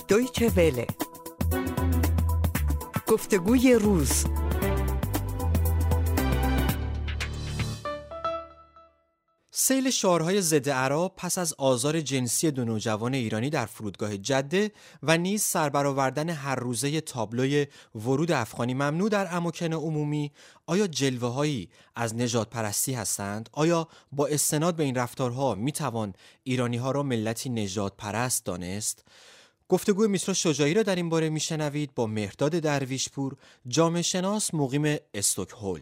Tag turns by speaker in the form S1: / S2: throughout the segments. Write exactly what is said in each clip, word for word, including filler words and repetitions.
S1: دویچه وله. گفتگوی روز.
S2: سیل شعارهای ضد اعراب پس از آزار جنسی دو نوجوان ایرانی در فرودگاه جده و نیز سربرآوردن هر روزه تابلوی ورود افغانی ممنوع در اماکن عمومی، آیا جلوه‌هایی از نژاد پرستی هستند؟ آیا با استناد به این رفتارها میتوان ایرانی‌ها را ملتی نژاد پرست دانست؟ گفتگوی میترا شجاعی را در این باره میشنوید با مهرداد درویشپور، جامعه شناس مقیم استکهلم.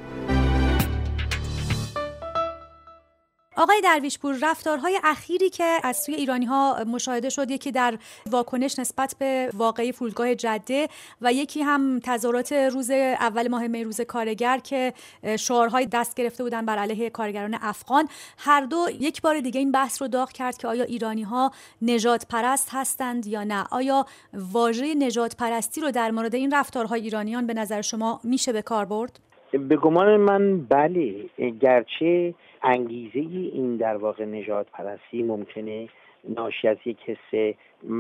S3: آقای درویشپور، رفتارهای اخیری که از سوی ایرانی‌ها مشاهده شد، یکی در واکنش نسبت به واقعه فرودگاه جده و یکی هم تظاهرات روز اول ماه می، روز کارگر که شعارهای دست گرفته بودن بر علیه کارگران افغان، هر دو یک بار دیگه این بحث رو داغ کرد که آیا ایرانی‌ها نژاد پرست هستند یا نه؟ آیا واژه نژاد پرستی رو در مورد این رفتارهای ایرانیان به نظر شما میشه به کار برد؟
S4: به گمان من بله، گرچه انگیزه این در واقع نژاد پرستی ممکنه ناشی از یک حس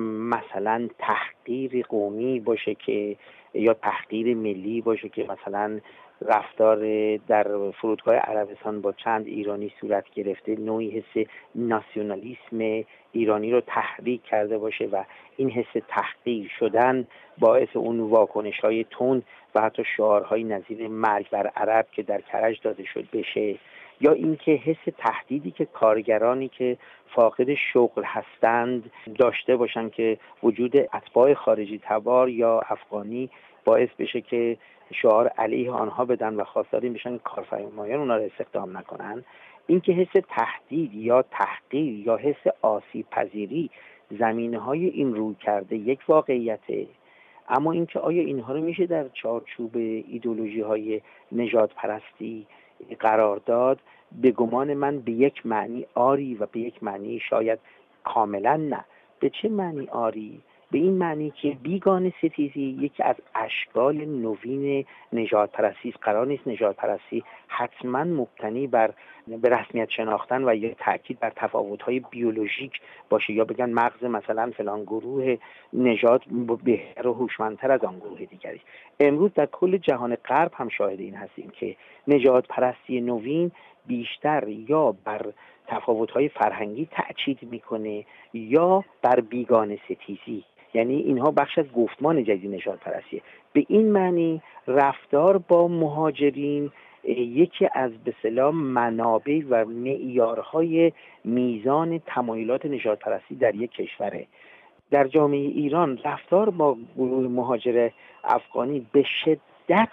S4: مثلا تحقیر قومی باشه که یا تحقیر ملی باشه که مثلا رفتار در فرودگاه عربستان با چند ایرانی صورت گرفته نوعی حس ناسیونالیسم ایرانی رو تحریک کرده باشه و این حس تحقیر شدن باعث اون واکنش‌های تند و حتی شعارهای نظیر مرگ بر عرب که در کرج داده شد بشه، یا اینکه حس تهدیدی که کارگرانی که فاقد شغل هستند داشته باشن که وجود اتباع خارجی تبار یا افغانی باعث بشه که شعار علیه آنها بدن و خواستار این بشن کارفرمایان اونا رو استخدام نکنن. اینکه حس تهدید یا تحقیر یا حس آسیب پذیری زمینه‌های این روی کرده یک واقعیته، اما اینکه آیا اینها رو میشه در چارچوب ایدئولوژی‌های نژاد پرستی قرار داد، به گمان من به یک معنی آری و به یک معنی شاید کاملا نه. به چه معنی آری؟ به این معنی که بیگانه ستیزی یکی از اشکال نوین نژاد پرستی است. قرار نیست نژاد پرستی حتما مبتنی بر به رسمیت شناختن و یا تاکید بر تفاوت‌های بیولوژیک باشه یا بگن مغز مثلا فلان گروه نژاد بهتر و هوشمندتر از آن گروه دیگری. امروز در کل جهان غرب هم شاهد این هستیم که نژاد پرستی نوین بیشتر یا بر تفاوت‌های فرهنگی تأکید میکنه یا بر بیگانه ستیزی، یعنی اینها بخش از گفتمان جدید نژاد پرستیه. به این معنی رفتار با مهاجرین یکی از به اصطلاح منابع و معیارهای میزان تمایلات نژاد پرستی در یک کشوره. در جامعه ایران رفتار با گروه مهاجر افغانی به شدت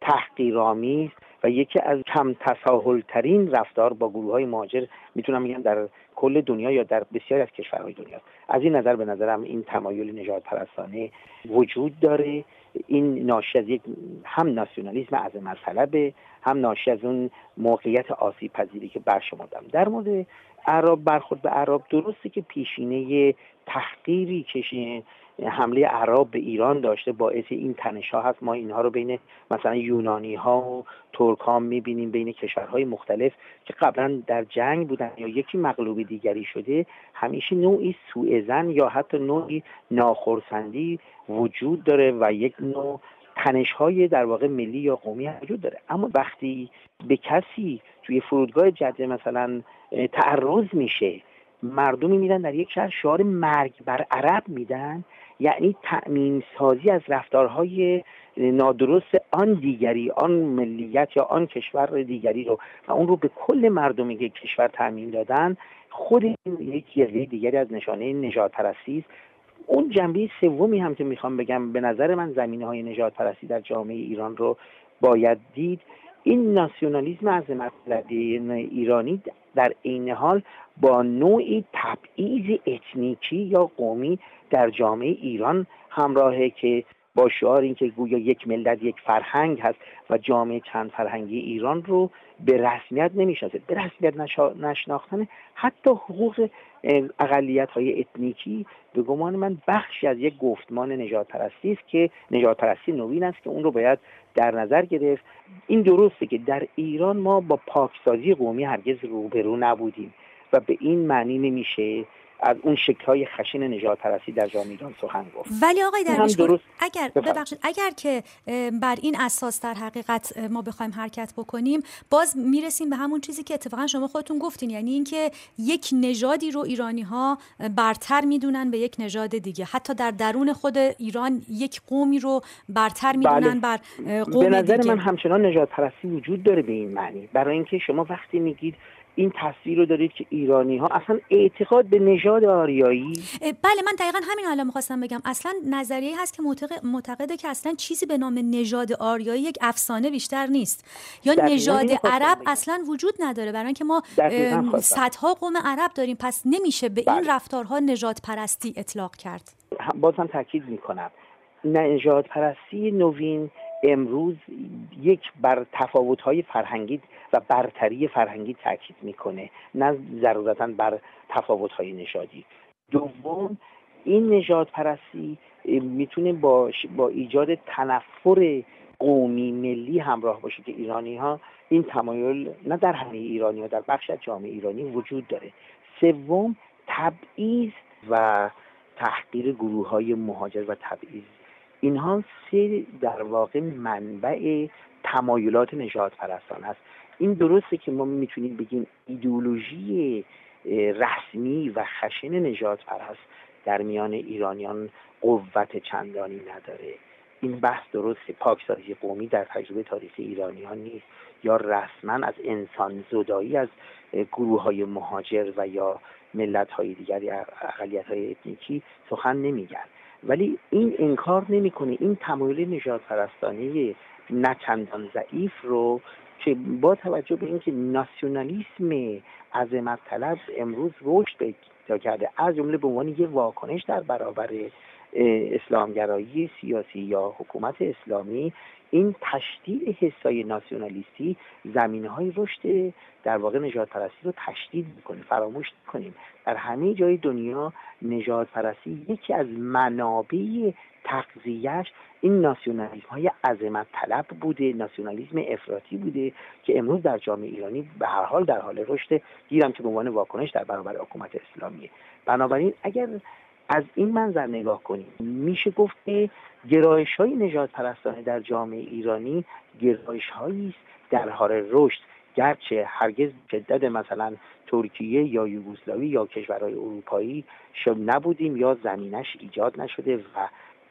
S4: تحقیرآمیز و یکی از کم تساهل ترین رفتار با گروه های مهاجر میتونم بگم در کل دنیا یا در بسیاری از کشورهای دنیا. از این نظر به نظرم این تمایل نژاد پرستانه وجود داره. این ناشی از یک هم ناسیونالیسم عظمت طلبه، هم ناشی از اون موقعیت آسیب پذیری که برشمردم. در مورد اعراب، برخورد به اعراب، درسته که پیشینه تحقیری که حمله اعراب به ایران داشته باعث این تنش‌ها هست. ما اینها رو بین مثلا یونانی‌ها و ترک‌ها می‌بینیم، بین کشورهای مختلف که قبلا در جنگ بودن یا یکی مغلوب دیگری شده، همیشه نوعی سوءظن یا حتی نوعی ناخرسندی وجود داره و یک نوع تنش‌های در واقع ملی یا قومی وجود داره. اما وقتی به کسی توی فرودگاه جده مثلا تعرض میشه، مردمی میدن در یک شهر شعار مرگ بر عرب میدن، یعنی تأمین سازی از رفتارهای نادرست آن دیگری، آن ملیت یا آن کشور دیگری رو و اون رو به کل مردمی که کشور تأمین دادن، خود این یک یه دیگری از نشانه نژاد پرستی است. اون جنبه سومی هم که میخوام بگم، به نظر من زمینه‌های نژاد پرستی در جامعه ایران رو باید دید. این ناسیونالیسم عظمت طلبی ایرانی در عین حال با نوعی تبعیض اتنیکی یا قومی در جامعه ایران همراهه که با شعار این که گویا یک ملت یک فرهنگ هست و جامعه چند فرهنگی ایران رو به رسمیت نمیشناسه. به رسمیت نشناختن حتی حقوق اقلیت‌های اتنیکی به گمان من بخشی از یک گفتمان نژاد پرستی است که نژاد پرستی نوین است که اون رو باید در نظر گرفت. این درسته که در ایران ما با پاکسازی قومی هرگز روبرو نبودیم و به این معنی نمیشه از اون شکل‌های خشن نژاد پرستی در جامعه ایران سخن گفت.
S3: ولی آقای درویشپور اگر
S4: بفرد.
S3: ببخشید اگر که بر این اساس در حقیقت ما بخوایم حرکت بکنیم، باز میرسیم به همون چیزی که اتفاقا شما خودتون گفتین، یعنی اینکه یک نژادی رو ایرانی‌ها برتر میدونن به یک نژاد دیگه، حتی در درون خود ایران یک قومی رو برتر میدونن بر قوم دیگه.
S4: به نظر من همچنان نژاد پرستی وجود داره به این معنی، برای اینکه شما وقتی میگید این تصویر رو دارید که ایرانی ها اصلا اعتقاد به نژاد آریایی.
S3: بله، من دقیقاً همین حالا می‌خواستم بگم، اصلا نظریه‌ای هست که معتقده که اصلا چیزی به نام نژاد آریایی یک افسانه بیشتر نیست، یا نژاد عرب بگم. اصلا وجود نداره، برای اینکه ما صدها قوم عرب داریم، پس نمیشه به بله. این رفتارها نژاد پرستی اطلاق کرد.
S4: باز هم تاکید میکنم نژاد پرستی نوین امروز یک بر تفاوت‌های فرهنگی و برتری فرهنگی تاکید میکنه، نه ضرورتاً بر تفاوت‌های نژادی. دوم، این نژاد پرستی میتونه با با ایجاد تنفر قومی ملی همراه باشه که ایرانی‌ها این تمایل نه در همه ایرانی‌ها، در بخش از جامعه ایرانی وجود داره. سوم، تبعیض و تحقیر گروه‌های مهاجر و تبعیض. اینها سه در واقع منبع تمایلات نژاد پرستان هست. این درسته که ما میتونیم بگیم ایدئولوژی رسمی و خشن نژاد پرست در میان ایرانیان قوت چندانی نداره. این بحث درسته، پاکسازی قومی در تجربه تاریخی ایرانیان نیست، یا رسما از انسان زدایی از گروه‌های مهاجر و یا ملت‌های دیگری، اقلیت‌های اتنیکی سخن نمیگن. ولی این انکار نمیکنه این تمایل نژاد پرستانه نه چندان ضعیف رو که با توجه به اینکه ناسیونالیسم عظمت طلب امروز رشد پیدا کرده، از جمله به عنوان یک واکنش در برابر اسلامگرایی سیاسی یا حکومت اسلامی، این تشدید حسای ناسیونالیستی زمینه‌های رشد در واقع نژاد پرستی رو تشدید می‌کنه. فراموش کنیم در همه جای دنیا نژاد پرستی یکی از منابع تغذیه‌اش این ناسیونالیسم‌های عظمت طلب بوده، ناسیونالیسم افراطی بوده که امروز در جامعه ایرانی به هر حال در حال رشد، گیرم که به عنوان واکنش در برابر حکومت اسلامیه. بنابراین اگر از این منظر نگاه کنیم میشه گفت که گرایش‌های نژاد پرستانه در جامعه ایرانی گرایش‌هایی است در حال رشد، گرچه هرگز شدت مثلا ترکیه یا یوگسلاوی یا کشورهای اروپایی شب نبودیم یا زمینش ایجاد نشده و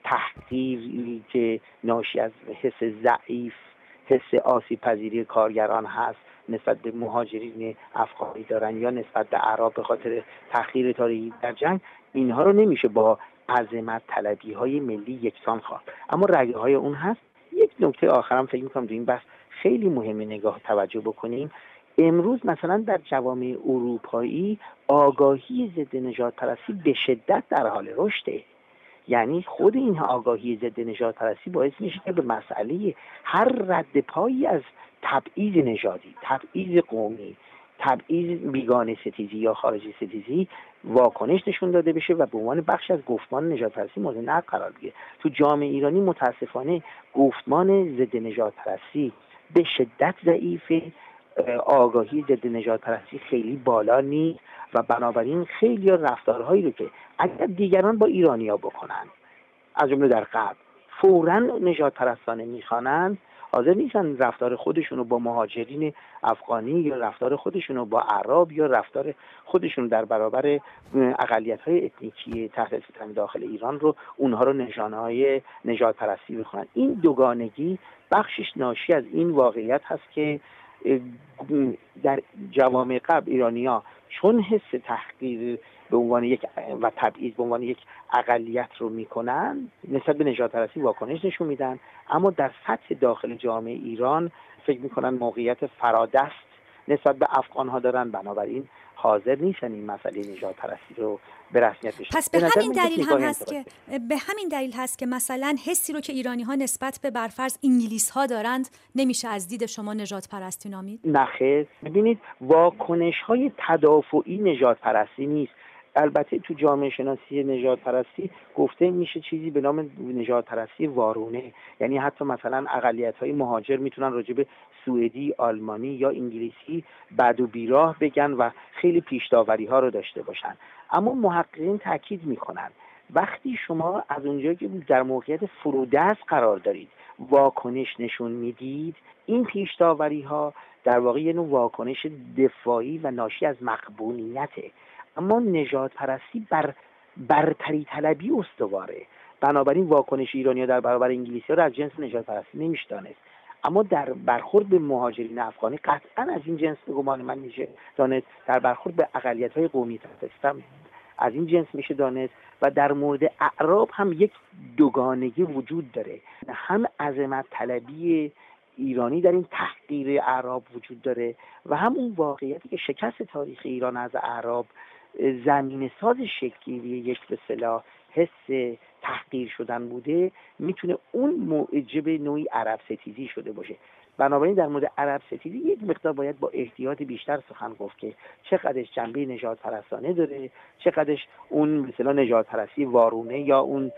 S4: تحقیری که ناشی از حس ضعیف، حس آسیب پذیری کارگران هست نسبت به مهاجرین افغانی دارن یا نسبت به اعراب به خاطر تحقیر تاریخی در جنگ، اینها رو نمیشه با عظمت طلبی های ملی یکسان خواند. اما رگه های اون هست. یک نکته آخرم فکر میکنم در این بحث خیلی مهمه نگاه توجه بکنیم. امروز مثلا در جوامع اروپایی آگاهی ضد نژاد پرستی به شدت در حال رشده. یعنی خود این آگاهی ضد نژاد پرستی باعث میشه که به مسئله هر رد پایی از تبعیض نژادی، تبعیض قومی، تبعیض بیگانه ستیزی یا خارجی ستیزی واکنش نشون داده بشه و به عنوان بخش از گفتمان نژاد پرستی مورد نقد قرار بگیره. تو جامعه ایرانی متاسفانه گفتمان ضد نژاد پرستی به شدت ضعیفه، آگاهی ضد نژاد پرستی خیلی بالا نیست و بنابراین خیلی رفتارهایی رو که اگر دیگران با ایرانی‌ها بکنن، از جمله در غرب، فوراً نژاد پرستانه میخوانند، حاضر نیستن رفتار خودشونو با مهاجرین افغانی یا رفتار خودشونو با اعراب یا رفتار خودشون در برابر اقلیت‌های اتنیکی تحت ستم داخل ایران رو اونها رو نشانه‌های نژاد پرستی بخونن. این دوگانگی بخشش ناشی از این واقعیت هست که در جوامع قبل ایرانی‌ها چون حس تحقیر به عنوان یک و تبعیض به عنوان یک اقلیت رو میکنن، نسبت به نژاد پرستی واکنش نشون میدن، اما در سطح داخل جامعه ایران فکر میکنن موقعیت فرادست نسبت به افغان‌ها دارن، بنابراین حاضر نیستن این مسئله نژاد پرستی رو به رسمیت بشن.
S3: پس به همین دلیل هم هست که به همین دلیل هست که مثلا حسی رو که ایرانی‌ها نسبت به برفرض انگلیس‌ها دارند نمیشه از دید شما نژاد پرستی نامید؟
S4: نخیر، ببینید واکنش‌های تدافعی نژاد پرستی نیست. البته تو جامعه شناسی نژاد پرستی گفته میشه چیزی به نام نژاد پرستی وارونه، یعنی حتی مثلا اقلیت‌های مهاجر میتونن راجع به سوئدی، آلمانی یا انگلیسی بد و بیراه بگن و خیلی پیش داوری‌ها رو داشته باشن. اما محققین تاکید میکنن وقتی شما از اونجایی که در موقعیت فرودست قرار دارید واکنش نشون میدید، این پیش داوری ها در واقع یه نوع واکنش دفاعی و ناشی از مقبولیته. اما نژاد پرستی بر برتری طلبی استواره، بنابراین واکنش ایرانی‌ها در برابر انگلیسی‌ها را از جنس نژاد پرستی نمیشه دانست. اما در برخورد به مهاجرین افغانی قطعا از این جنس به گمان من میشه دانست، در برخورد به اقلیت‌های قومی تحت از این جنس میشه دانست و در مورد اعراب هم یک دوگانگی وجود داره، هم عظمت طلبی ایرانی در این تحقیر اعراب وجود داره و هم اون واقعیتی که شکست تاریخ ایران از اعراب زمین ساز شکل‌گیری یک به اصطلاح حس تحقیر شدن بوده، میتونه اون موجب نوعی عرب ستیزی شده باشه. بنابراین در مورد عرب ستیزی یک مقدار باید با احتیاط بیشتر سخن گفت که چقدرش جنبه نژاد پرستانه داره، چقدرش اون مثلا نژاد پرستی وارونه یا اون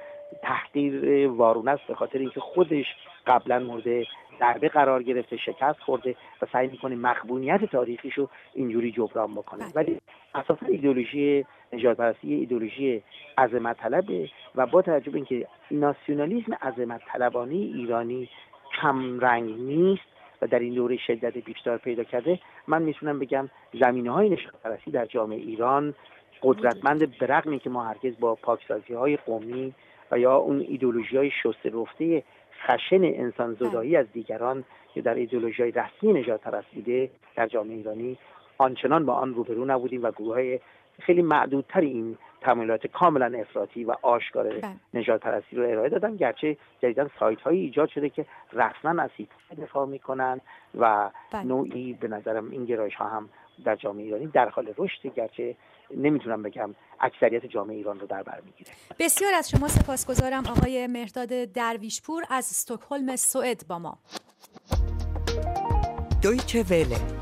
S4: تحقیر وارونه است به خاطر اینکه خودش قبلا مورد ضربه قرار گرفته، شکست خورده و سعی میکنه مقبولیت تاریخیشو اینجوری جبران بکنه. ولی اساسا ایدئولوژی نژاد پرستی ایدئولوژی عظمت طلبه و با توجه به اینکه ناسیونالیسم عظمت طلبانه ایرانی کم رنگ نیست و در این دوره شدت بیشتر پیدا کرده، من میتونم بگم زمینه‌های نژاد پرستی در جامعه ایران قدرتمند، به رغم اینکه ما هرگز با پاکسازی‌های قومی و یا اون ایدئولوژی‌های شسته رفته خشن انسان زدایی از دیگران که در ایدئولوژی‌های رسمی نژاد پرست بوده در جامعه ایرانی آنچنان با آن روبرو نبودیم و گروه‌های خیلی معدودتری این تمایلات کاملا افراطی و آشکار نژاد پرستی رو ارائه دادن، گرچه جدیداً سایت‌هایی ایجاد شده که رسما از هیتلر دفاع می‌کنن و بله. نوعی به نظرم این گرایش‌ها هم در جامعه ایرانی در حال رشد، گرچه نمیتونم بگم اکثریت جامعه ایران رو در بر میگیره.
S3: بسیار از شما سپاسگزارم آقای مهرداد درویشپور از استکهلم سوئد با ما.
S1: دویچه وله